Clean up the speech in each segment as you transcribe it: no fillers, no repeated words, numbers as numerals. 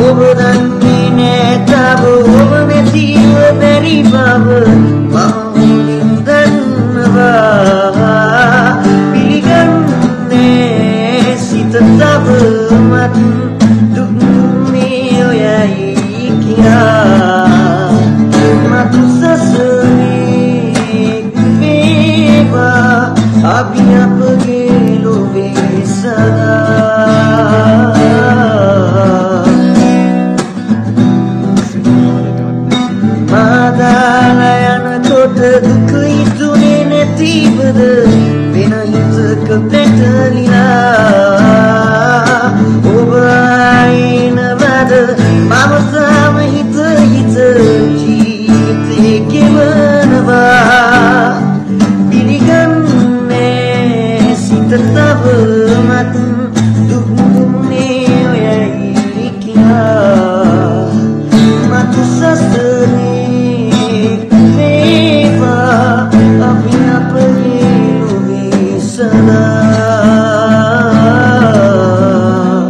ඔබ දන්නේ නෑ තව ඔබ නැතිව බැරි බව මම හොඳින් දන්නවා පිළිගන්නේ සිත තවමත් දුක් මේ ඔයයි කියා මතු සසරේ වේවා අපි අපගේ ලොවේ සදා මාදාලා යනකොට දුක හිතුනේ නැතිවද වෙන හිතක පැටලිලා ඔබ ආයිනවද මම සම හිත ජීවිතේ ගෙවනවා පිළිගන්නේ සිත තවමත් දුක් මේ ඔයයි කියා මතු සසරේ වේවා අපි අපගේ ලොවේ සදා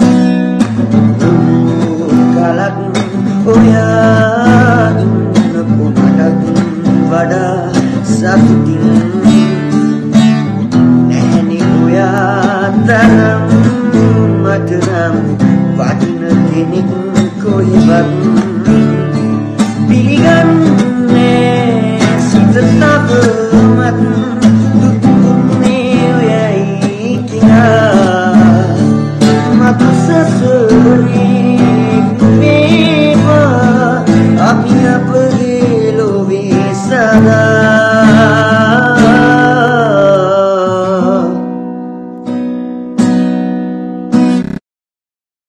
කලක් ඔයා ඉන්න කොමඩක් වඩා සතුටින් නැහැනේ ඔයා තරම් මට නම් වටින කෙනෙක් කොහෙවත්